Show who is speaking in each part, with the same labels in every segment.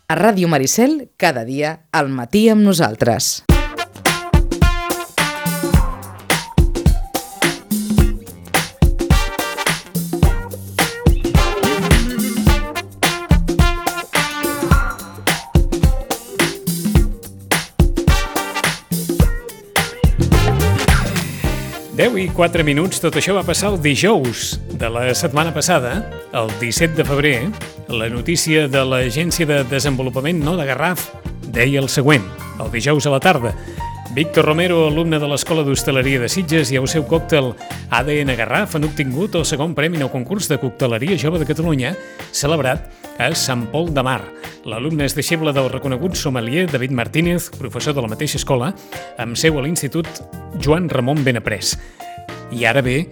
Speaker 1: A Ràdio Maricel, cada dia, al matí amb nosaltres.
Speaker 2: I 4 minuts, tot això va passar el dijous de la setmana passada, el 17 de febrer. La notícia de l'Agència de Desenvolupament de Garraf deia el següent, el dijous a la tarda. Víctor Romero, alumne de l'Escola d'Hostaleria de Sitges, i el seu còctel ADN Garraf han obtingut el segon premi en el concurs de cocteleria jove de Catalunya, celebrat a Sant Pol de Mar. L'alumne és deixeble del reconegut sommelier David Martínez, professor de la mateixa escola, amb seu a l'Institut Joan Ramon Benaprés. I ara ve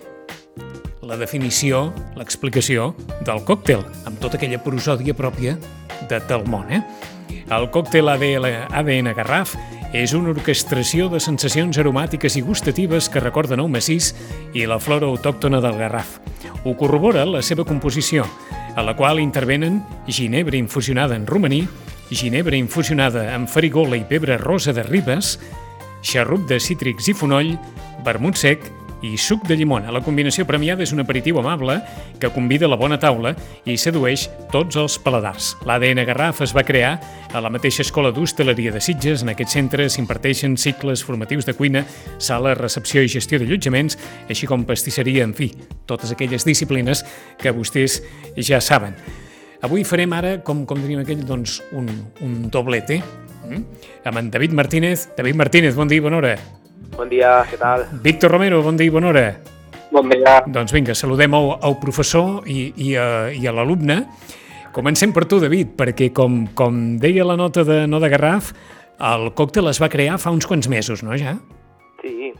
Speaker 2: la definició, l'explicació del còctel, amb tota aquella prosòdia pròpia de tal món. El còctel ADN Garraf és una orquestració de sensacions aromàtiques i gustatives que recorden el massís i la flora autòctona del Garraf. Ho corrobora la seva composició, a la qual intervenen ginebra infusionada en romaní, ginebra infusionada amb farigola i pebre rosa de Ribes, xarrup de cítrics i fonoll, vermut sec i suc de llimona. La combinació premiada és un aperitiu amable que convida a la bona taula i sedueix tots els paladars. L'ADN Garraf es va crear a la mateixa Escola d'Hostaleria de Sitges. En aquest centre s'imparteixen cicles formatius de cuina, sala, recepció i gestió d'allotjaments, així com pastisseria, en fi, totes aquelles disciplines que vostès ja saben. Avui farem ara, com diríem aquell, doncs, un doblete amb en David Martínez. David Martínez, bon dia i bona hora.
Speaker 3: Bon dia, què tal?
Speaker 2: Víctor Romero, bon dia i bona hora.
Speaker 3: Bon dia.
Speaker 2: Doncs vinga, saludem el professor i a l'alumne. Comencem per tu, David, perquè com deia la nota de Garraf, el còctel es va crear fa uns quants mesos, no, ja?
Speaker 3: Sí,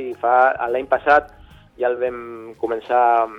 Speaker 3: l'any passat ja el vam començar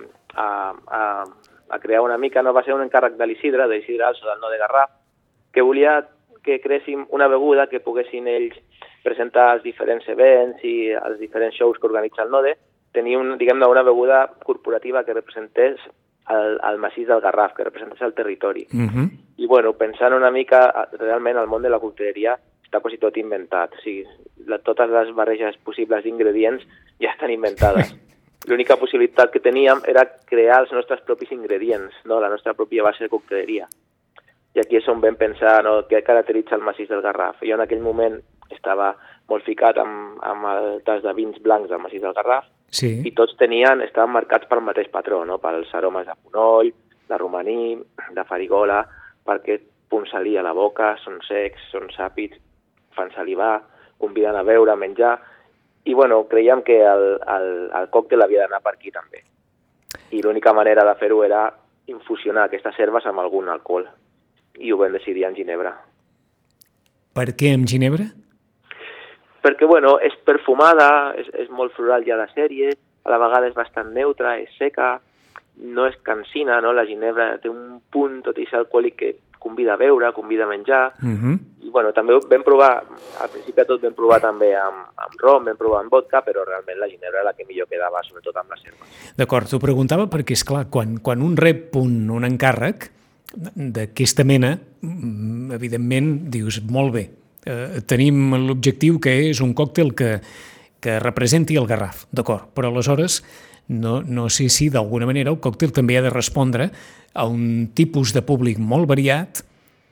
Speaker 3: a crear una mica. No va ser un encàrrec de l'Isidre Also, del de Garraf, que volia que creéssim una beguda que poguessin ells presentar els diferents events i els diferents shows que organitza el NODE, tenir una beguda corporativa que representés el massís del Garraf, que representés el territori. I pensant una mica, realment el món de la cocteleria està quasi tot inventat. O sigui, totes les barreges possibles d'ingredients ja estan inventades. L'única possibilitat que teníem era crear els nostres propis ingredients, la nostra pròpia base de cocteleria. I aquí és on vam pensar què caracteritza el massís del Garraf. Jo en aquell moment estava molt ficat amb el tas de vins blancs del massís del Garraf, sí. I tots estaven marcats pel mateix patró, pels aromes de fonoll, de romaní, de farigola, perquè punt salí a la boca, són secs, són sàpids, fan salivar, conviden a beure, a menjar, i creiem que el còctel havia d'anar per aquí també. I l'única manera de fer-ho era infusionar aquestes herbes amb algun alcohol, i ho vam decidir amb ginebra.
Speaker 2: Per què amb ginebra?
Speaker 3: Perquè, és perfumada, és molt floral ja de sèrie, a la vegada és bastant neutra, és seca, no és cansina, la ginebra té un punt tot i ser alcohòlic que convida a beure, convida a menjar, i també vam provar, al principi de tot vam provar també amb rom, vam provar amb vodka, però realment la ginebra era la que millor quedava, sobretot amb les herbes.
Speaker 2: D'acord, t'ho preguntava perquè, esclar, quan un rep un encàrrec d'aquesta mena, evidentment dius, molt bé, tenim l'objectiu que és un còctel que representi el Garraf, d'acord, però aleshores no sé si d'alguna manera el còctel també ha de respondre a un tipus de públic molt variat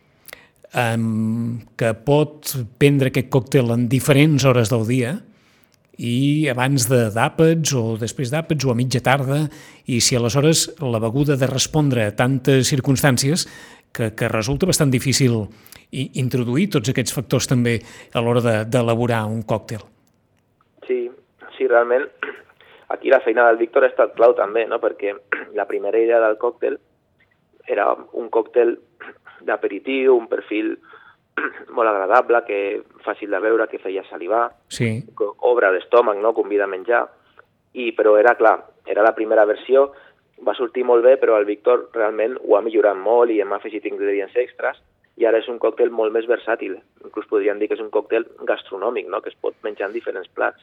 Speaker 2: que pot prendre aquest còctel en diferents hores del dia i abans d'àpats o després d'àpats o a mitja tarda, i si aleshores la beguda ha de respondre a tantes circumstàncies que resulta bastant difícil introduir tots aquests factors també a l'hora d'elaborar un còctel.
Speaker 3: Sí, realment aquí la feina del Víctor ha estat clau també, perquè la primera idea del còctel era un còctel d'aperitiu, un perfil molt agradable, que fàcil de veure, que feia salivar, sí. Que obre l'estómac, convida a menjar, però era clar, era la primera versió, va sortir molt bé, però el Víctor realment ho ha millorat molt i hem afegit ingredients extras, i ara és un còctel molt més versàtil. Inclús podríem dir que és un còctel gastronòmic, que es pot menjar en diferents plats.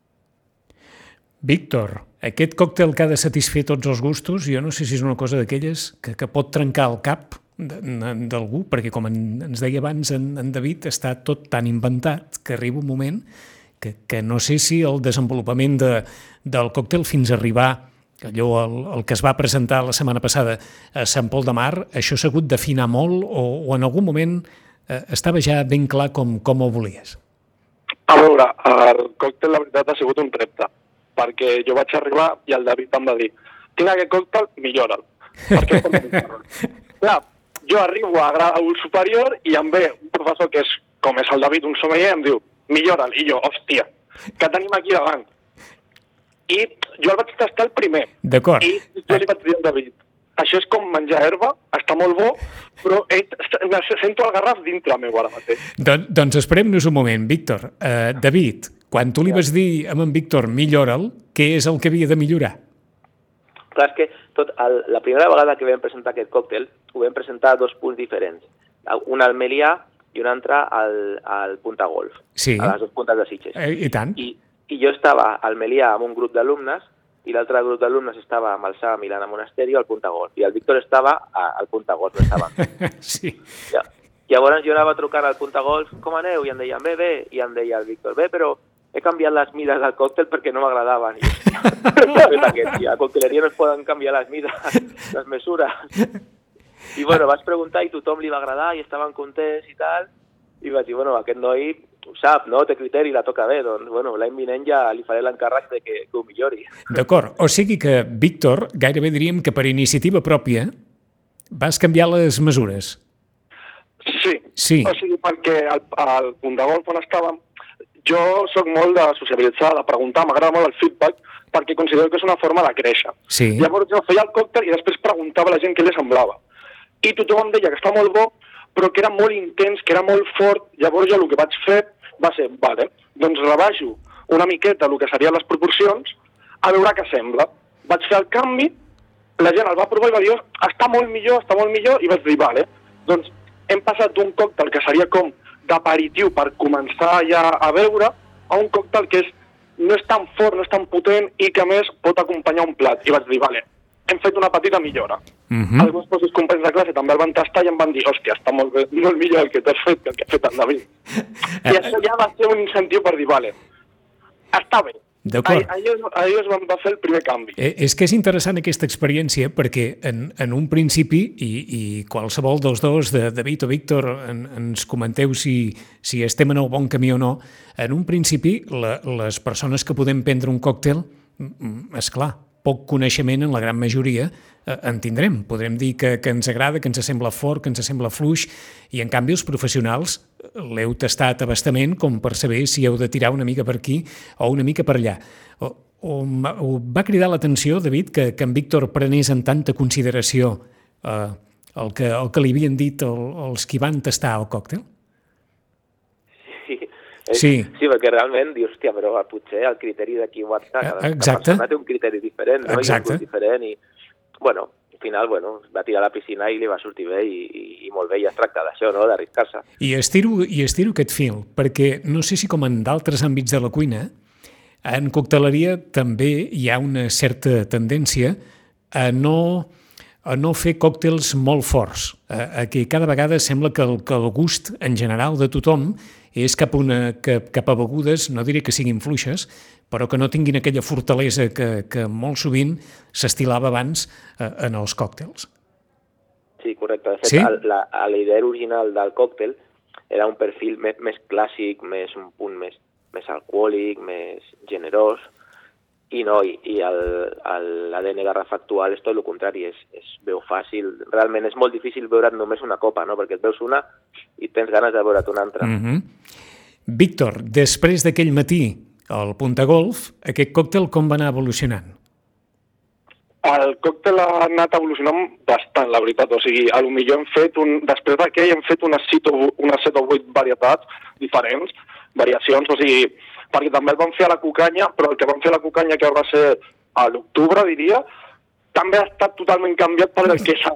Speaker 2: Víctor, aquest còctel que ha de satisfer tots els gustos, jo no sé si és una cosa d'aquelles que pot trencar el cap d'algú, perquè com ens deia abans en David, està tot tan inventat que arriba un moment que no sé si el desenvolupament del còctel fins a arribar allò el que es va presentar la setmana passada a Sant Pol de Mar, això s'ha hagut d'afinar molt o en algun moment estava ja ben clar com ho volies?
Speaker 4: A veure, el còctel la veritat ha sigut un repte, perquè jo vaig arribar i el David em va dir tinc aquest còctel, millora'l. Perquè clar, jo arribo a grau superior i em ve un professor que és, com és el David, un sommelier, i em diu millora'l. I jo, hòstia, què tenim aquí davant? I jo el vaig tastar el primer.
Speaker 2: D'acord.
Speaker 4: I jo li vaig dir al David, això és com menjar herba, està molt bo, però sento el garraf dintre meu ara mateix.
Speaker 2: Doncs esperem-nos un moment, Víctor. David, quan tu li vas dir a en Víctor millora'l, què és el que havia de millorar?
Speaker 3: Clar, és que la primera vegada que vam presentar aquest còctel ho vam presentar a 2 punts diferents. Un al Melià i un altre al Punta Golf,
Speaker 2: sí.
Speaker 3: A les 2 puntes de Sitges.
Speaker 2: I tant.
Speaker 3: I jo estava al Melià amb un grup d'alumnes i l'altre grup d'alumnes estava amb el Sala Milana Monasterio al Punta Golf. I el Víctor estava al Punta Golf, no estava.
Speaker 2: Sí.
Speaker 3: Ja. Llavors jo anava trucant al Punta Golf, com aneu? I em deien, bé, i em deia el Víctor, bé, però he canviat les mides del còctel perquè no m'agradaven. I a cocteleria no es poden canviar les mides, les mesures. I bueno, vas preguntar i tothom li va agradar i estaven contents i tal. I vaig dir, bueno, aquest noi ho sap, no? Té criteri, la toca bé. Doncs, bueno, l'any vinent ja li faré l'encàrrec de que ho millori.
Speaker 2: D'acord. O sigui que, Víctor, gairebé diríem que per iniciativa pròpia vas canviar les mesures.
Speaker 4: Sí. O sigui, perquè al Punt de Golf on estàvem, jo sóc molt de sociabilitzar, de preguntar, m'agrada molt el feedback, perquè considero que és una forma de créixer.
Speaker 2: Sí.
Speaker 4: Llavors jo feia el còctel i després preguntava a la gent què li semblava. I tothom em deia que està molt bo, però que era molt intens, que era molt fort. Llavors jo el que vaig fer va ser, vale, doncs rebaixo una miqueta el que serien les proporcions, a veure què sembla. Vaig fer el canvi, la gent el va provar i va dir, està molt millor, i vaig dir, vale, doncs hem passat d'un còctel que seria com d'aperitiu per començar ja a beure, a un còctel que no és tan fort, no és tan potent i que a més pot acompanyar un plat. I vaig dir, vale, hem fet una petita millora. Els meus companys de classe també el van tastar i em van dir, hòstia, està molt bé, molt millor el que t'has fet que el que ha fet el David. I això ja va ser un incentiu per dir, vale, està bé.
Speaker 2: D'acord.
Speaker 4: Allò es va fer el primer canvi.
Speaker 2: És que és interessant aquesta experiència perquè en un principi, i qualsevol dels dos, de David o Víctor, ens comenteu si estem en el bon camí o no, en un principi les persones que podem prendre un còctel, esclar, poc coneixement en la gran majoria en tindrem. Podrem dir que ens agrada, que ens sembla fort, que ens sembla fluix, i en canvi els professionals l'heu tastat a bastament com per saber si heu de tirar una mica per aquí o una mica per allà. O va cridar l'atenció, David, que en Víctor prenés en tanta consideració el que li havien dit els qui van tastar el còctel?
Speaker 3: Sí, perquè realment dius, hòstia, però potser el criteri de qui ho ha estat, cada persona té un criteri diferent, no?
Speaker 2: Exacte.
Speaker 3: I un gust diferent, i bueno, al final, va tirar a la piscina i li va sortir bé i molt bé, i es tracta d'això, no?, d'arriscar-se.
Speaker 2: I estiro aquest fil, perquè no sé si com en d'altres àmbits de la cuina, en cocteleria també hi ha una certa tendència a no fer còctels molt forts, a que cada vegada sembla que el gust en general de tothom és cap a begudes, no diré que siguin fluixes, però que no tinguin aquella fortalesa que molt sovint s'estilava abans en els còctels.
Speaker 3: Sí, correcte. De fet, la idea original del còctel era un perfil més clàssic, un punt més alcohòlic, més generós, i l'ADN Garraf actual és tot el contrari, es veu fàcil. Realment és molt difícil veure't només una copa, no?, perquè et veus una i tens ganes de veure't una altra.
Speaker 2: Víctor, després d'aquell matí al Punta Golf, aquest còctel com va anar evolucionant?
Speaker 4: El còctel ha anat evolucionant bastant, la veritat. O sigui, potser després d'aquell hem fet unes 7 o 8 varietats diferents, variacions, o sigui, perquè també el vam fer a la Cucanya, però el que vam fer a la Cucanya, que va ser a l'octubre, diria, també ha estat totalment canviat per el que s'ha.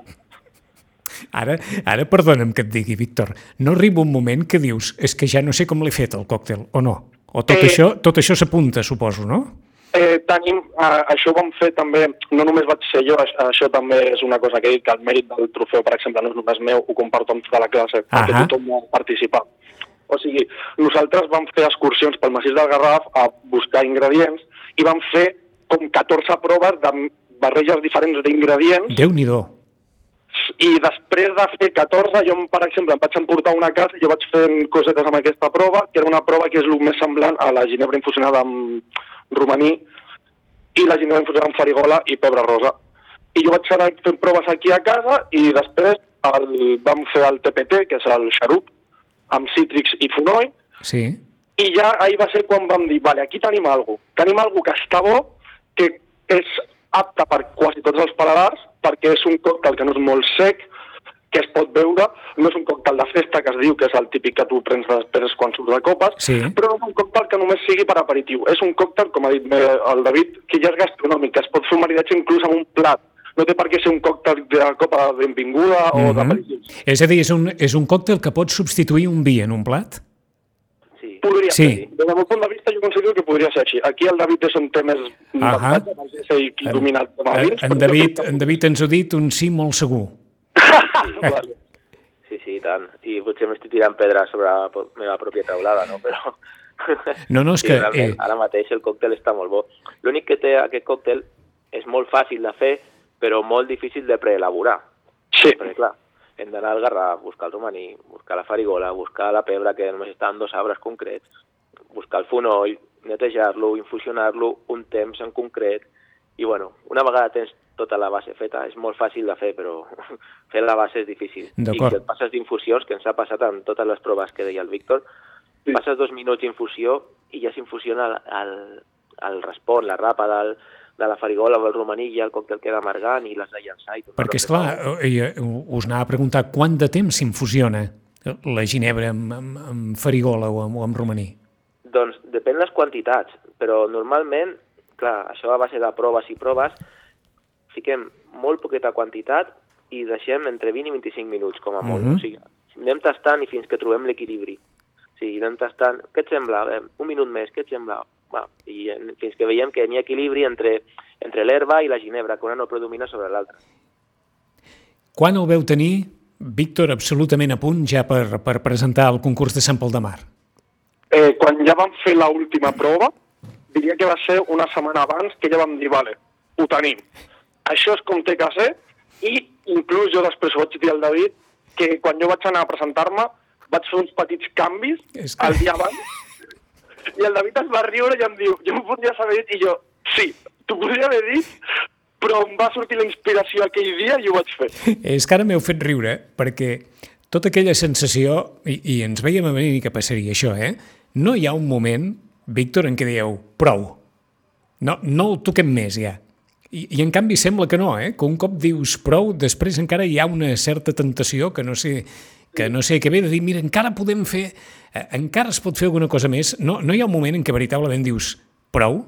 Speaker 2: Ara perdona'm que et digui, Víctor, no arriba un moment que dius és que ja no sé com l'he fet el còctel, o no? O tot això s'apunta, suposo, no?
Speaker 4: Això ho vam fer també, no només vaig ser jo, això també és una cosa que he dit, que el mèrit del trofeu, per exemple, no és només meu, ho comparto amb tota la classe, perquè tothom va participar. O sigui, nosaltres vam fer excursions pel massís del Garraf a buscar ingredients i vam fer com 14 proves de barreges diferents d'ingredients.
Speaker 2: Déu-n'hi-do.
Speaker 4: I després de fer 14, jo, per exemple, em vaig emportar una casa i jo vaig fent cosetes amb aquesta prova, que era una prova que és el més semblant a la ginebra infusionada amb romaní i la ginebra infusionada amb farigola i pebre rosa. I jo vaig anar fent proves aquí a casa i després vam fer el TPT, que és el xarup, amb cítrics i fonoll.
Speaker 2: Sí.
Speaker 4: I ja ahir va ser quan vam dir, vale, aquí tenim alguna cosa. Tenim alguna cosa que està bo, que és apte per quasi tots els paladars, perquè és un còctel que no és molt sec, que es pot beure, no és un còctel de festa, que es diu que és el típic que tu prens després quan surts de copes, però no és un còctel que només sigui per aperitiu. És un còctel, com ha dit el David, que ja és gastronòmic, que es pot fer un maridatge inclús amb un plat. No té per què ser un còctel de copa de benvinguda o d'aperitiu.
Speaker 2: És a dir, és un còctel que pot substituir un vi en un plat?
Speaker 4: Podria ser. Des del meu punt de vista jo considero que podria ser així. Aquí el David és un tema més d'avantatge, no sé si qui domina el tema de vins.
Speaker 2: En David ens ha dit un sí molt segur.
Speaker 3: Sí, i tant. I potser m'estic tirant pedra sobre la meva pròpia taulada, no? Però...
Speaker 2: No, és que...
Speaker 3: Ara mateix el còctel està molt bo. L'únic que té aquest còctel és molt fàcil de fer, però molt difícil de preelaborar.
Speaker 4: Sí.
Speaker 3: Perquè, clar, hem d'anar al Garraf, buscar el romaní, buscar la farigola, buscar la pebre, que només està en 2 arbres concrets, buscar el fonoll, netejar-lo, infusionar-lo un temps en concret, i bueno, una vegada tens tota la base feta, és molt fàcil de fer, però fer la base és difícil. I si et passes d'infusions, que ens ha passat amb totes les proves que deia el Víctor, passes 2 minuts d'infusió i ja s'infusiona el raspon, la rapa de la farigola o el romaní, i el còctel queda amargant i l'has de llançar.
Speaker 2: Perquè, esclar, us anava a preguntar quant de temps s'infusiona la ginebra amb farigola o amb romaní?
Speaker 3: Doncs depèn les quantitats, però normalment, clar, això a base de proves i proves, fiquem molt poqueta quantitat i deixem entre 20 i 25 minuts, com a molt. O sigui, anem tastant i fins que trobem l'equilibri. O sigui, anem tastant, què et sembla? Un minut més, què et sembla? I fins que veiem que hi ha equilibri entre l'herba i la ginebra, que una no predomina sobre l'altra.
Speaker 2: Quan el veu tenir, Víctor, absolutament a punt ja per presentar el concurs de Sant Pol de Mar?
Speaker 4: Quan ja vam fer l'última prova, diria que va ser una setmana abans que ja vam dir, vale, ho tenim. Això és com té que ser, i inclús jo després ho vaig dir al David, que quan jo vaig anar a presentar-me vaig fer uns petits canvis el dia abans, i el David es va riure i em diu, jo m'ho podries haver dit, i jo, sí, t'ho podria haver dit, però em va sortir la inspiració aquell dia i ho vaig fer.
Speaker 2: És que ara m'heu fet riure, perquè tota aquella sensació, i ens veiem a venir que passaria això, no hi ha un moment, Víctor, en què dieu, prou, no el toquem més ja. I en canvi sembla que no, que un cop dius prou, després encara hi ha una certa tentació que no sé què ve de dir, mira, encara podem fer, encara es pot fer alguna cosa més. No hi ha un moment en què veritablement dius prou?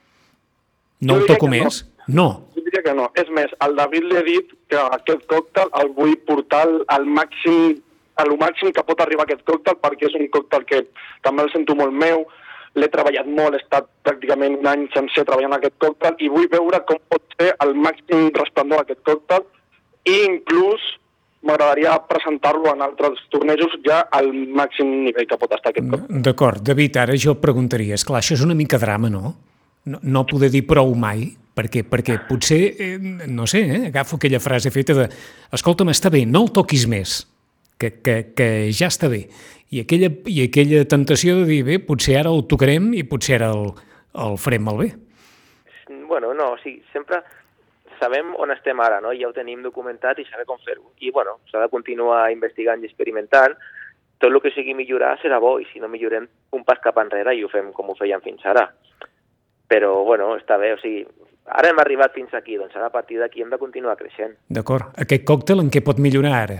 Speaker 2: No el toco més? No.
Speaker 4: Jo diria que no. És més, al David li he dit que aquest còctel el vull portar al màxim que pot arribar aquest còctel, perquè és un còctel que també el sento molt meu, l'he treballat molt, he estat pràcticament un any sencer treballant aquest còctel i vull veure com pot ser el màxim resplendor d'aquest còctel, i inclús m'agradaria presentar-lo en altres tornejos ja al màxim nivell que pot estar aquest còctel.
Speaker 2: D'acord, David, ara jo preguntaria, esclar, això és una mica drama, no? No poder dir prou mai, perquè potser, no sé, agafo aquella frase feta de escolta'm, està bé, no el toquis més, que ja està bé. I aquella tentació de dir, bé, potser ara el tocarem i potser ara el farem malbé.
Speaker 3: Bueno, no, o sigui, sempre sabem on estem ara, no? Ja ho tenim documentat i saber com fer-ho. I, bueno, s'ha de continuar investigant i experimentant. Tot el que sigui millorar serà bo, i si no millorem un pas cap enrere i ho fem com ho fèiem fins ara. Però, bueno, està bé, o sigui, ara hem arribat fins aquí, doncs ara a partir d'aquí hem de continuar creixent.
Speaker 2: D'acord. Aquest còctel en què pot millorar ara?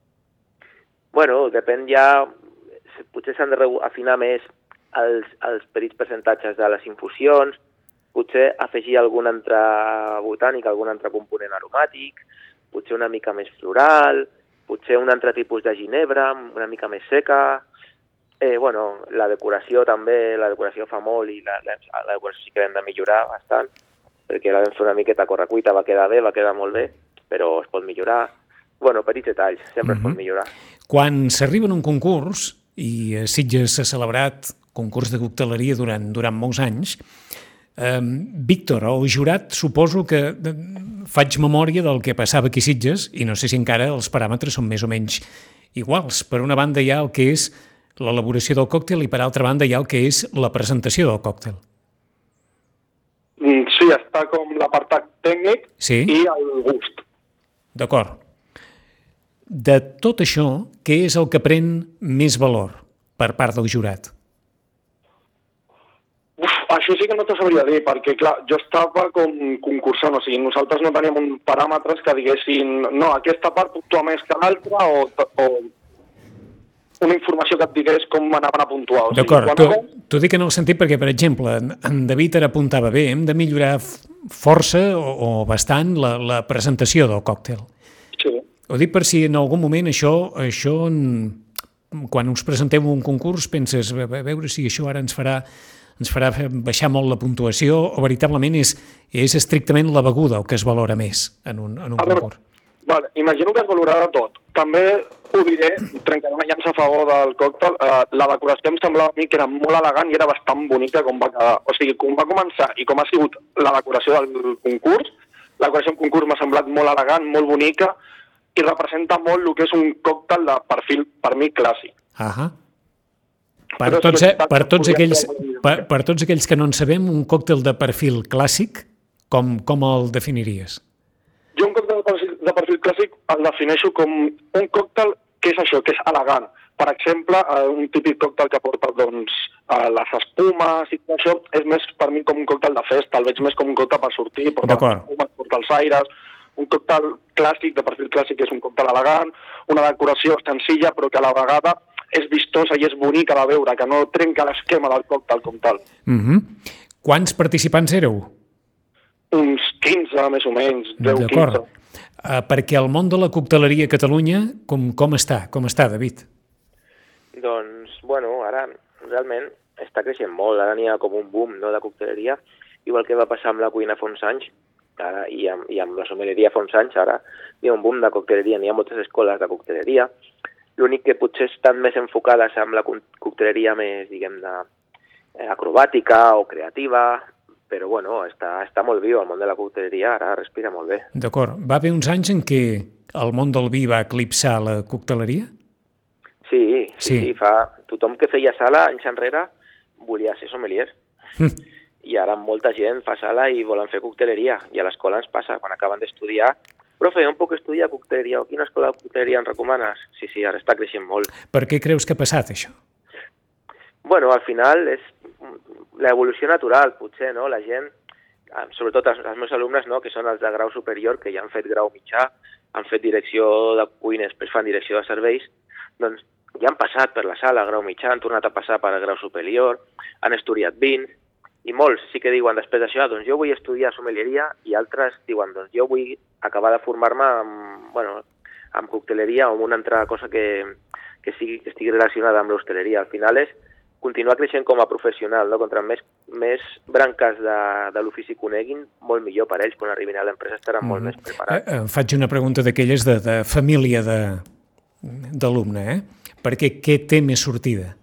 Speaker 3: Bueno, depèn ja, potser s'han de afinar més els petits percentatges de les infusions, potser afegir algun altre botànic, algun altre component aromàtic, potser una mica més floral, potser un altre tipus de ginebra, una mica més seca, La decoració també, la decoració fa molt i la decoració sí que l'hem de millorar bastant, perquè la vam fer una miqueta a correcuita, va quedar bé, va quedar molt bé, però es pot millorar. Petits detalls, sempre es pot millorar.
Speaker 2: Quan s'arriba en un concurs, i a Sitges s'ha celebrat concurs de cocteleria durant molts anys, Víctor, el jurat, suposo que faig memòria del que passava aquí a Sitges, i no sé si encara els paràmetres són més o menys iguals. Per una banda hi ha el que és l'elaboració del còctel i per altra banda hi ha el que és la presentació del còctel.
Speaker 4: Sí, està com l'apartat tècnic i el gust.
Speaker 2: D'acord. De tot això, què és el que pren més valor per part del jurat?
Speaker 4: Això sí que no t'ho sabria dir, perquè clar, jo estava com concursant, o sigui, nosaltres no teníem un paràmetres que diguessin no, aquesta part puntua més que l'altra o una informació que et digués com anaven a puntuar. O sigui,
Speaker 2: d'acord, t'ho dic en el sentit perquè, per exemple, en David ara apuntava bé, hem de millorar força o bastant la presentació del còctel.
Speaker 4: Sí.
Speaker 2: Ho dic per si en algun moment això quan us presenteu un concurs penses, a veure si això ara ens farà baixar molt la puntuació o veritablement és estrictament la beguda el que es valora més en un concurs.
Speaker 4: Vale, imagino que es valorarà tot. També ho diré, trencaré una llança a favor del còctel, la decoració em semblava a mi que era molt elegant i era bastant bonica com va quedar. O sigui, com va començar i com ha sigut la decoració del concurs, la decoració del concurs m'ha semblat molt elegant, molt bonica i representa molt el que és un còctel de perfil, per mi, clàssic.
Speaker 2: Per tots aquells que no en sabem, un còctel de perfil clàssic, com el definiries?
Speaker 4: Jo un còctel de perfil clàssic el defineixo com un còctel que és això, que és elegant. Per exemple, un típic còctel que porta les espumes i tot això és més per mi com un còctel de festa, el veig més com un còctel per sortir, portar les espumes, portar els aires. Un còctel clàssic, de perfil clàssic, és un còctel elegant, una decoració senzilla però que a la vegada és vistosa i és bonica de veure, que no trenca l'esquema del còctel com tal.
Speaker 2: Quants participants éreu?
Speaker 4: Uns 15, més o menys, 10, 15.
Speaker 2: D'acord. Perquè el món de la cocteleria a Catalunya, com està, David?
Speaker 3: Doncs, ara realment està creixent molt. Ara n'hi ha com un boom de cocteleria, igual que va passar amb la cuina fa uns anys, ara, i amb la sommelieria fa uns anys, ara hi ha un boom de cocteleria, n'hi ha moltes escoles de cocteleria. L'únic que potser estan més enfocades amb la cocteleria més, diguem-ne, acrobàtica o creativa, però està molt viu el món de la cocteleria, ara respira molt bé.
Speaker 2: D'acord. Va haver uns anys en què el món del vi va eclipsar la cocteleria?
Speaker 3: Sí. Tothom que feia sala anys enrere volia ser sommelier. I ara molta gent fa sala i volen fer cocteleria. I a l'escola ens passa, quan acaben d'estudiar, profe, on puc estudiar cocteleria? O quina escola de cocteleria em recomanes? Sí, ara està creixent molt.
Speaker 2: Per què creus que ha passat això?
Speaker 3: Al final és l'evolució natural, potser, no? La gent, sobretot els meus alumnes, no?, que són els de grau superior, que ja han fet grau mitjà, han fet direcció de cuina, després fan direcció de serveis, doncs ja han passat per la sala, grau mitjà, han tornat a passar per grau superior, han estudiat vins, i molts sí que diuen després d'això, doncs jo vull estudiar sommelieria, i altres diuen, doncs jo vull acabar de formar-me amb cocteleria o amb una altra cosa que estigui relacionada amb l'hostaleria. Al final és continuar creixent com a professional, no? Contra més branques de l'ofici coneguin, molt millor per ells. Quan arribin a l'empresa estaran molt més preparats.
Speaker 2: Faig una pregunta d'aquelles de família d'alumne, perquè què té més sortida?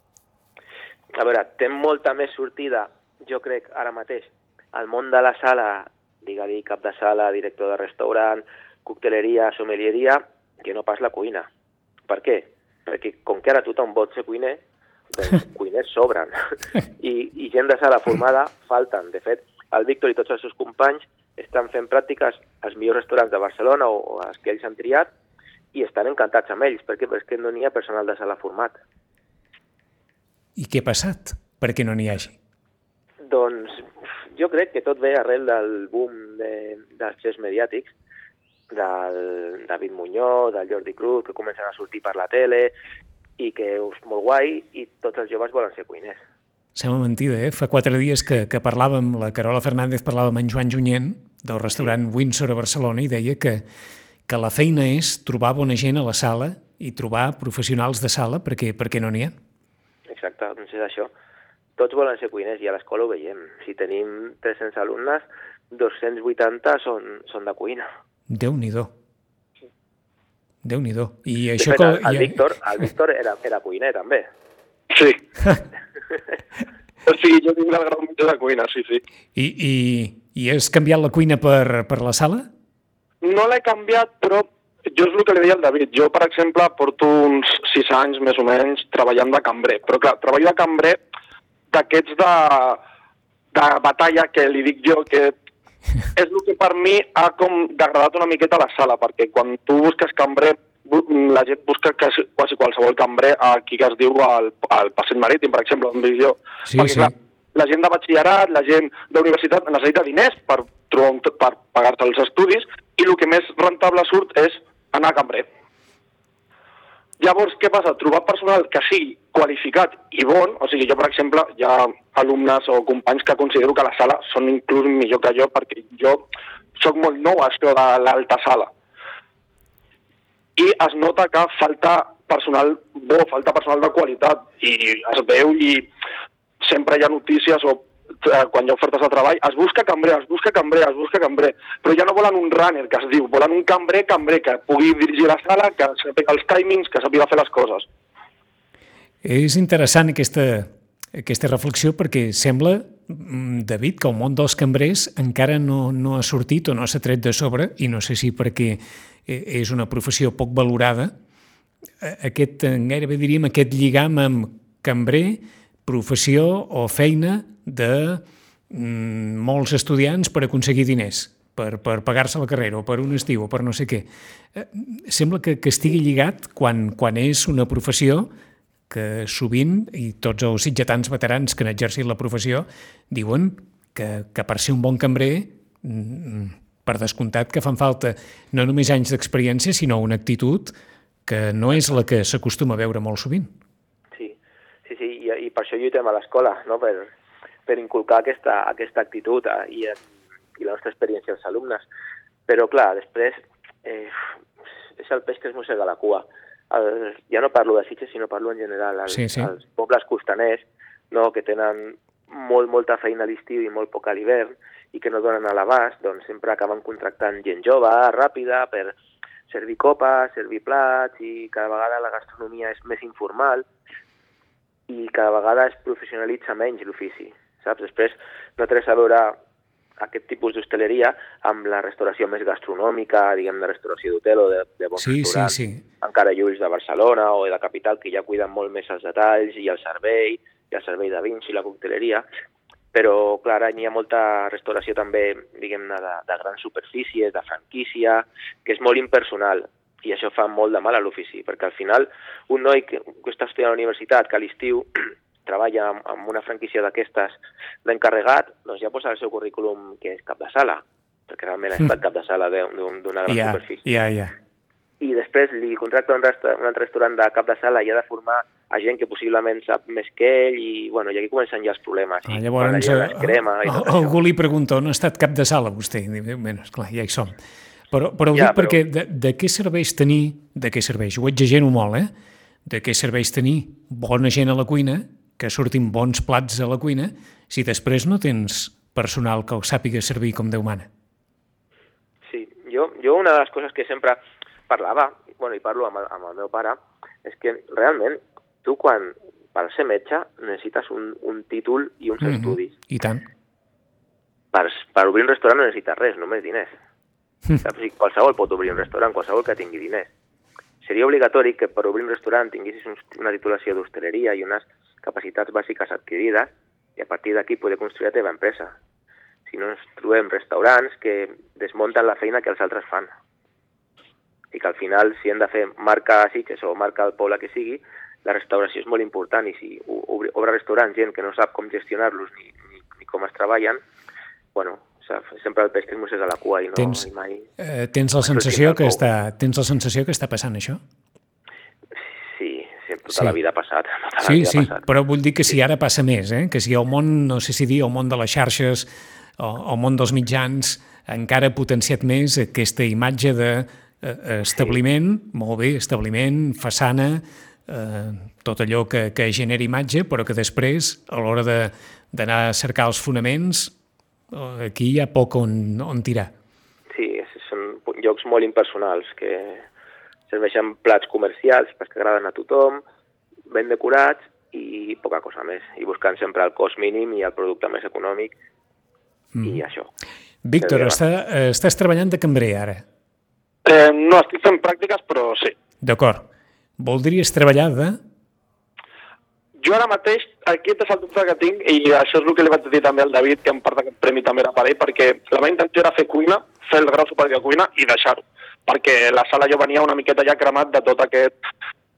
Speaker 3: A veure, té molta més sortida, jo crec, ara mateix, el món de la sala, digue-li cap de sala, director de restaurant, cocteleria, sommelieria, que no pas la cuina. Per què? Perquè com que ara tothom vol ser cuiner, doncs cuiners sobren i gent de sala formada falten. De fet, el Víctor i tots els seus companys estan fent pràctiques als millors restaurants de Barcelona o als que ells han triat i estan encantats amb ells, perquè no n'hi ha personal de sala format.
Speaker 2: I què ha passat perquè no n'hi hagi?
Speaker 3: Doncs jo crec que tot ve arrel del boom dels xefs mediàtics, del David Muñoz, del Jordi Cruz, que comencen a sortir per la tele i que és molt guai i tots els joves volen ser cuiners.
Speaker 2: Sembla mentida, Fa 4 dies que parlàvem, la Carola Fernández parlava amb en Joan Junyent del restaurant Windsor a Barcelona i deia que la feina és trobar bona gent a la sala i trobar professionals de sala perquè no n'hi ha.
Speaker 3: doncs és això. Tots volen ser cuiners i a l'escola ho veiem. Si tenim 300 alumnes, 280 són de cuina.
Speaker 2: Déu-n'hi-do. Déu-n'hi-do. I
Speaker 3: De
Speaker 2: això
Speaker 3: fet,
Speaker 2: que...
Speaker 3: el Víctor era cuiner, també.
Speaker 4: Sí. O sigui, jo tinc el grau mitjà de cuina, sí.
Speaker 2: I has canviat la cuina per la sala?
Speaker 4: No l'he canviat, però jo és el que li deia al David. Jo, per exemple, porto uns 6 anys, més o menys, treballant de cambrer. Però, clar, treballo de cambrer d'aquests de batalla, que li dic jo, que és el que per mi ha com degradat una miqueta la sala, perquè quan tu busques cambrer, la gent busca quasi qualsevol cambrer aquí que es diu al Passeig Marítim, per exemple, on visc jo.
Speaker 2: Sí,
Speaker 4: perquè,
Speaker 2: sí.
Speaker 4: clar, la gent de batxillerat, la gent d'universitat necessita diners per pagar-te els estudis i el que més rentable surt és anar a cambrer. Llavors, què passa? Trobar personal que sigui qualificat i bon, o sigui, jo, per exemple, hi ha alumnes o companys que considero que a la sala són inclús millor que jo, perquè jo soc molt nou a això de l'alta sala. I es nota que falta personal bo, falta personal de qualitat, i es veu i sempre hi ha notícies o quan hi ha ofertes de treball, es busca cambrer, però ja no volen un runner, que es diu, volen un cambrer que pugui dirigir la sala, que sàpiga els timings, que sàpiga fer les coses.
Speaker 2: És interessant aquesta reflexió perquè sembla, David, que el món dels cambrers encara no ha sortit o no s'ha tret de sobre, i no sé si perquè és una professió poc valorada, gairebé diríem aquest lligam amb cambrer, professió o feina de molts estudiants per aconseguir diners, per pagar-se la carrera o per un estiu o per no sé què. Sembla que estigui lligat quan és una professió que sovint, i tots els sitgetans veterans que han exercit la professió, diuen que per ser un bon cambrer, per descomptat que fan falta no només anys d'experiència, sinó una actitud que no és la que s'acostuma a veure molt sovint.
Speaker 3: Sí, i per això lluitem a l'escola, no? per inculcar aquesta actitud i la nostra experiència als alumnes. Però, clar, després és el peix que es mossega la cua. Ja no parlo de Sitges, sinó parlo en general. Els pobles costaners, no, que tenen molta feina a l'estiu i molt poca a l'hivern i que no donen a l'abast, doncs sempre acaben contractant gent jove, ràpida, per servir copes, servir plats, i cada vegada la gastronomia és més informal i cada vegada es professionalitza menys l'ofici, saps? Després no té res a veure aquest tipus d'hostaleria amb la restauració més gastronòmica, diguem, de restauració d'hotel o de bons restaurants, encara lluís de Barcelona o de la capital, que ja cuiden molt més els detalls i el servei de vins i la cocteleria, però, clar, hi ha molta restauració també, diguem-ne, de grans superfícies, de franquícia, que és molt impersonal, i això fa molt de mal a l'ofici, perquè al final un noi que està estudiant a la universitat, que a l'estiu treballa amb una franquícia d'aquestes d'encarregat, doncs ja posa al seu currículum que és cap de sala, perquè realment ha estat cap de sala d'una gran superfície. I després li contracta un altre restaurant de cap de sala i ha de formar a gent que possiblement sap més que ell, i aquí comencen ja els problemes.
Speaker 2: Llavors, algú li pregunta, on ha estat cap de sala vostè? I diu, bé, esclar, ja hi som. Però ho dic perquè de què serveix tenir, ho exagero molt, de què serveix tenir bona gent a la cuina, que surtin bons plats a la cuina, si després no tens personal que el sàpiga servir com Déu mana?
Speaker 3: Sí, jo una de les coses que sempre parlava, i parlo amb el meu pare, és que realment tu quan, per ser metge, necessites un títol i uns estudis.
Speaker 2: I tant.
Speaker 3: Per obrir un restaurant no necessites res, només diners. Qualsevol pot obrir un restaurant, qualsevol que tingui diners. Seria obligatori que per obrir un restaurant tinguessis una titulació d'hostaleria i unes capacitats bàsiques adquirides, i a partir d'aquí poder construir la teva empresa. Si no, ens trobem restaurants que desmunten la feina que els altres fan. I que al final, si hem de fer marca Sitges o marca al poble que sigui, la restauració és molt important, i si obre restaurants gent que no sap com gestionar-los ni com es treballen, sempre el peix que es mossega la cua i mai...
Speaker 2: Tens la sensació que està passant això?
Speaker 3: Sí, tota la vida ha passat.
Speaker 2: Sí, però vull dir que si ara passa més, que si el món, no sé si dir, el món de les xarxes, el món dels mitjans, encara ha potenciat més aquesta imatge de establiment, molt bé, establiment, façana, tot allò que genera imatge, però que després, a l'hora d'anar a cercar els fonaments, aquí hi ha poc on tirar.
Speaker 3: Sí, són llocs molt impersonals, que serveixen plats comercials, que agraden a tothom, ben decorats i poca cosa més. I buscant sempre el cost mínim i el producte més econòmic i això.
Speaker 2: Víctor, estàs treballant de cambrer ara?
Speaker 4: No, estic fent pràctiques, però sí.
Speaker 2: D'acord. Voldries treballar de...
Speaker 4: Jo ara mateix, aquest és el dubte que tinc, i això és el que li vaig dir també al David, que en part d'aquest premi també era per ell, perquè la meva intenció era fer cuina, fer el grau superior de cuina i deixar-ho. Perquè la sala jo venia una miqueta ja cremat de tot aquest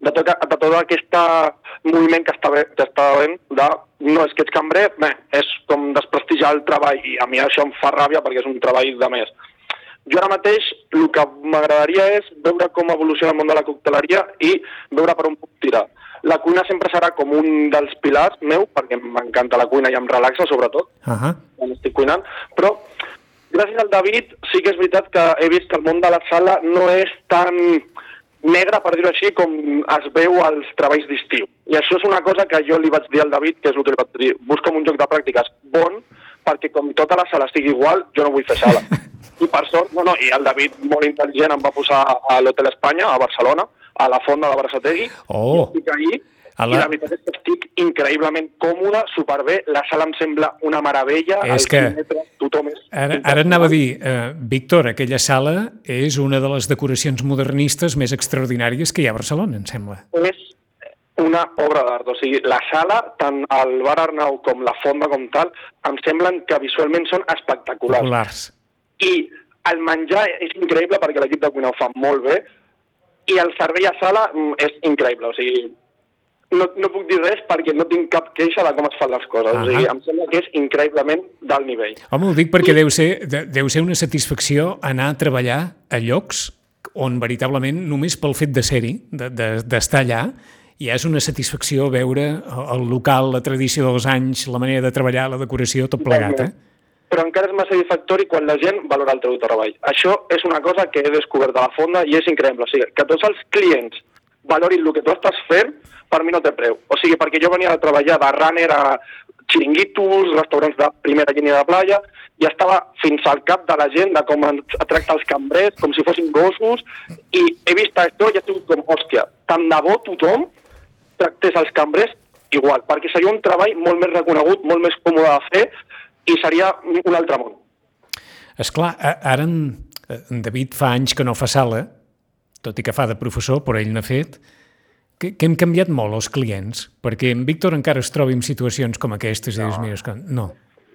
Speaker 4: moviment que estava havent de no és que ets cambrer, és com desprestigiar el treball, i a mi això em fa ràbia perquè és un treball de més. Jo ara mateix el que m'agradaria és veure com evoluciona el món de la cocteleria i veure per on puc tirar. La cuina sempre serà com un dels pilars meu, perquè m'encanta la cuina i em relaxa, sobretot, quan estic cuinant, però gràcies al David sí que és veritat que he vist que el món de la sala no és tan negre, per dir-ho així, com es veu als treballs d'estiu. I això és una cosa que jo li vaig dir al David, que és el que li vaig dir, busca'm un joc de pràctiques bon, perquè com tota la sala estigui igual, jo no vull fer sala. I per sort, i el David, molt intel·ligent, em va posar a l'Hotel Espanya, a Barcelona, a la Fonda de Barasategui, i estic ahí, i la veritat és que estic increïblement còmode, superbé, la sala em sembla una meravella,
Speaker 2: és que
Speaker 4: tothom és...
Speaker 2: Ara anava a dir, Víctor, aquella sala és una de les decoracions modernistes més extraordinàries que hi ha a Barcelona, em sembla.
Speaker 4: És una obra d'art, o sigui, la sala, tant el Bar Arnau com la Fonda com tal, em semblen que visualment són espectaculars. I el menjar és increïble perquè l'equip de cuina ho fa molt bé, i el servei a sala és increïble, o sigui, no puc dir res perquè no tinc cap queixa de com es fan les coses, o sigui, em sembla que és increïblement d'alt nivell.
Speaker 2: Home, ho dic perquè deu ser una satisfacció anar a treballar a llocs on veritablement només pel fet de ser-hi, d'estar allà, ja és una satisfacció veure el local, la tradició dels anys, la manera de treballar, la decoració, tot plegat,
Speaker 4: Però encara és més satisfactori quan la gent valora el teu treball. Això és una cosa que he descobert a la Fonda i és increïble. O sigui, que tots els clients valorin el que tu estàs fent, per mi no té preu. O sigui, perquè jo venia a treballar de runner a xiringuitos, restaurants de primera línia de playa, i estava fins al cap de la gent de com tracta els cambrers, com si fossin gossos, i he vist això i he tingut com, hòstia, tant de bo tothom tractés els cambrers igual, perquè seria un treball molt més reconegut, molt més còmode de fer, i seria un altre món.
Speaker 2: Esclar, ara en David fa anys que no fa sala, tot i que fa de professor, però ell n'ha fet, que hem canviat molt els clients, perquè en Víctor encara es troba en situacions com aquestes i dius, mira, no.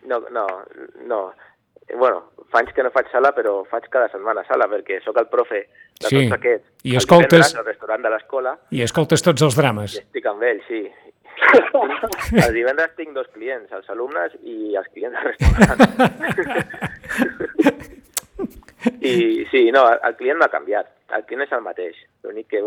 Speaker 3: No. Bueno, fa anys que no faig sala, però faig cada setmana sala, perquè sóc el profe de tots aquests.
Speaker 2: I escoltes...
Speaker 3: al restaurant de l'escola.
Speaker 2: I escoltes tots els drames.
Speaker 3: I estic amb ell, sí. El divendres tinc 2 clients, els alumnes i els clients del restaurant. I sí, no, el client no ha canviat, el client és el mateix, l'únic que,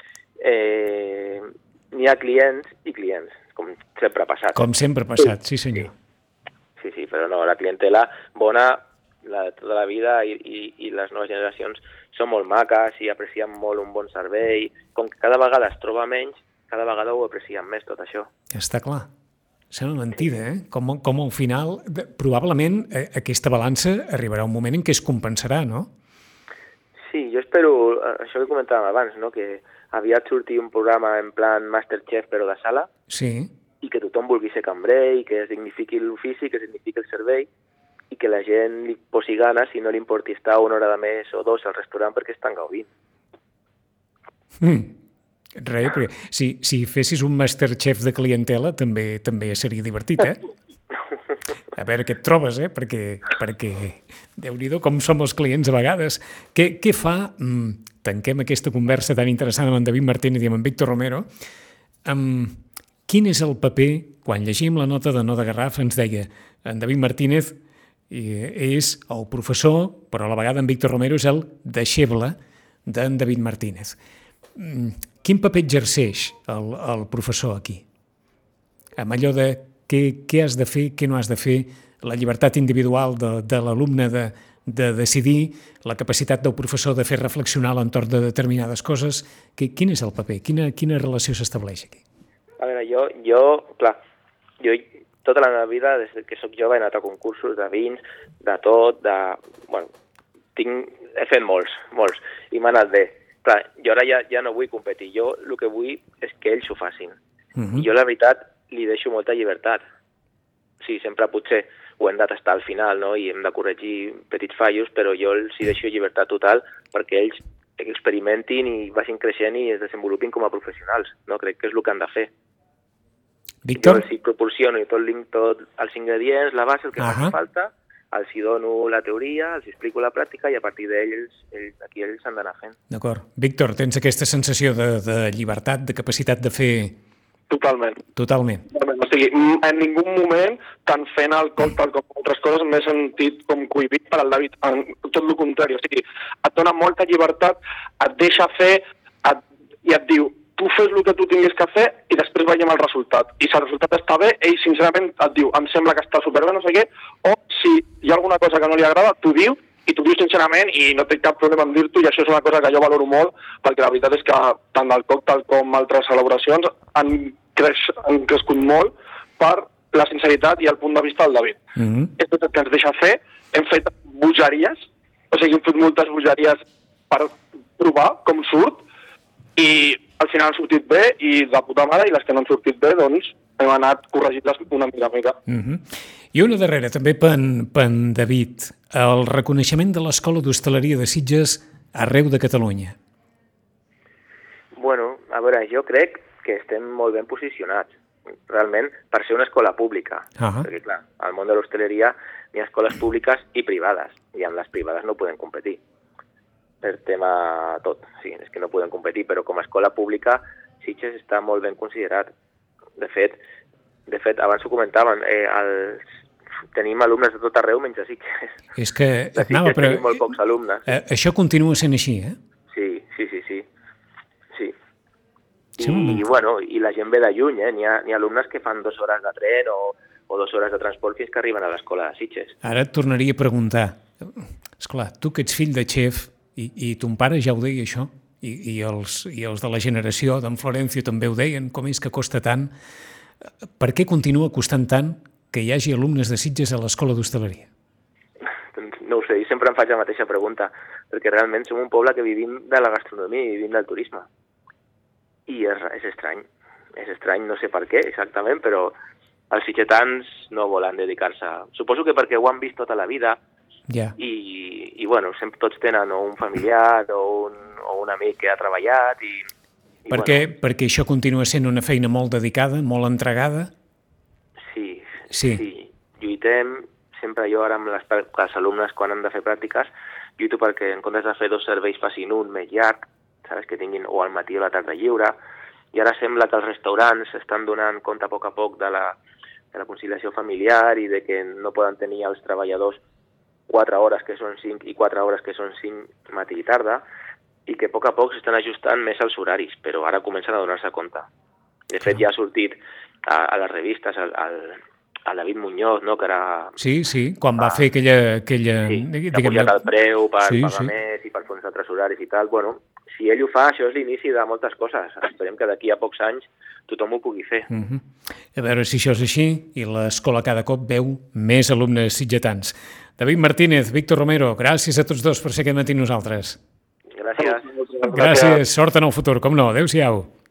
Speaker 3: n'hi ha clients i clients, com sempre ha passat.
Speaker 2: Com sempre ha passat, sí senyor.
Speaker 3: Sí, però no, la clientela bona, la de tota la vida i les noves generacions són molt maques i aprecien molt un bon servei, com que cada vegada es troba menys, cada vegada ho aprecien més, tot això.
Speaker 2: Està clar. Sembla mentida, Com al final, probablement, aquesta balança arribarà un moment en què es compensarà, no?
Speaker 3: Sí, jo espero, això que comentàvem abans, no? Que aviat surti un programa en plan Masterchef, però de sala, i que tothom vulgui ser cambrer, i que es dignifiqui l'ofici, que es dignifiqui el servei, i que la gent li posi ganes i no li importi estar una hora de més o 2 al restaurant perquè estan gaudint.
Speaker 2: Res, perquè si fessis un Masterchef de clientela també seria divertit, A veure què et trobes, perquè Déu-n'hi-do com som els clients a vegades. Què fa? Tanquem aquesta conversa tan interessant amb en David Martínez i amb en Víctor Romero. Quin és el paper, quan llegim la nota de No de Garraf, ens deia en David Martínez és el professor, però a la vegada en Víctor Romero és el deixeble d'en David Martínez. Quin paper exerceix el professor aquí? Amb allò de què has de fer, què no has de fer, la llibertat individual de l'alumne de decidir, la capacitat del professor de fer reflexionar l'entorn de determinades coses. Quin és el paper? Quina relació s'estableix aquí?
Speaker 3: A veure, jo tota la meva vida, des que sóc jove, he anat a concursos de vins, de tot, bueno, he fet molts, i m'ha anat bé. Clar, jo ara ja no vull competir, jo el que vull és que ells ho facin. I jo, la veritat, li deixo molta llibertat. Sí, sempre potser ho hem de tastar al final, no?, i hem de corregir petits fallos, però jo els hi deixo llibertat total perquè ells experimentin i vagin creixent i es desenvolupin com a professionals, no? Crec que és el que han de fer.
Speaker 2: Víctor?
Speaker 3: Jo els hi proporciono tots els ingredients, la base, el que fa falta, els hi dono la teoria, els explico la pràctica i a partir d'ells, aquí ells s'han d'anar fent.
Speaker 2: D'acord. Víctor, tens aquesta sensació de llibertat, de capacitat de fer...
Speaker 4: Totalment.
Speaker 2: Totalment.
Speaker 4: O sigui, en ningú moment, tant fent el còctel com altres coses, m'he sentit com cohibit per al David. Tot el contrari. O sigui, et dona molta llibertat, et deixa fer i et diu tu fes el que tu tinguis que fer i després veiem el resultat. I si el resultat està bé, ell sincerament et diu em sembla que està superbé, no sé què, o si hi ha alguna cosa que no li agrada, t'ho diu, i t'ho diu sincerament i no té cap problema en dir-t'ho, i això és una cosa que jo valoro molt, perquè la veritat és que tant el còctel com altres celebracions han crescut molt per la sinceritat i el punt de vista del David. És tot el que ens deixa fer. Hem fet bogeries, o sigui, hem fet moltes bogeries per provar com surt, i al final han sortit bé i de puta mare, i les que no han sortit bé, doncs hem anat corregint-les una mica a mica.
Speaker 2: I una darrera, també per David, el reconeixement de l'Escola d'Hostaleria de Sitges arreu de Catalunya.
Speaker 3: Bueno, a veure, jo crec que estem molt ben posicionats, realment, per ser una escola pública. Perquè, clar, al món de l'hostaleria hi ha escoles públiques i privades, i amb les privades no podem competir. Per tema tot, sí, és que no podem competir, però com a escola pública Sitges està molt ben considerat. De fet, abans ho comentaven, tenim alumnes de tot arreu menys a Sitges.
Speaker 2: És que
Speaker 3: tenim molt pocs alumnes.
Speaker 2: Això continua sent així, eh?
Speaker 3: Sí. I la gent ve de lluny, N'hi ha alumnes que fan 2 hores de tren o 2 hores de transport fins que arriben a l'escola de Sitges.
Speaker 2: Ara et tornaria a preguntar, esclar, tu que ets fill de xef, i ton pare ja ho deia això, i els de la generació d'en Florencio també ho deien, com és que costa tant. Per què continua costant tant que hi hagi alumnes de Sitges a l'escola d'hostaleria?
Speaker 3: No ho sé, jo sempre em faig la mateixa pregunta, perquè realment som un poble que vivim de la gastronomia i vivim del turisme. I és estrany, no sé per què exactament, però els sitgetans no volen dedicar-se. Suposo que perquè ho han vist tota la vida, i bueno, sempre tots tenen o un familiar o un amic que ha treballat
Speaker 2: perquè això continua sent una feina molt dedicada, molt entregada?
Speaker 3: Sí. Lluitem, sempre jo ara amb les alumnes quan han de fer pràctiques, lluito perquè en comptes de fer 2 serveis facin un més llarg, saps, que tinguin o al matí o a la tarda lliure, i ara sembla que els restaurants s'estan donant compte a poc de la conciliació familiar i de que no poden tenir els treballadors 4 hores que són 5 i 4 hores que són 5 matí i tarda, i que a poc s'estan ajustant més als horaris, però ara comencen a donar-se compte. De fet, ja ha sortit a les revistes el David Muñoz, no?, que era...
Speaker 2: Sí, quan va fer aquella...
Speaker 3: Sí, que ha pujat el preu per pagar més i per fer uns altres horaris i tal. Bueno, si ell ho fa, això és l'inici de moltes coses. Esperem que d'aquí a pocs anys tothom ho pugui fer.
Speaker 2: A veure si això és així i l'escola cada cop veu més alumnes sitgetans. David Martínez, Víctor Romero, gràcies a tots dos per ser aquest matí nosaltres.
Speaker 3: Gràcies.
Speaker 2: Gràcies, sort en el futur, com no. Adéu-siau.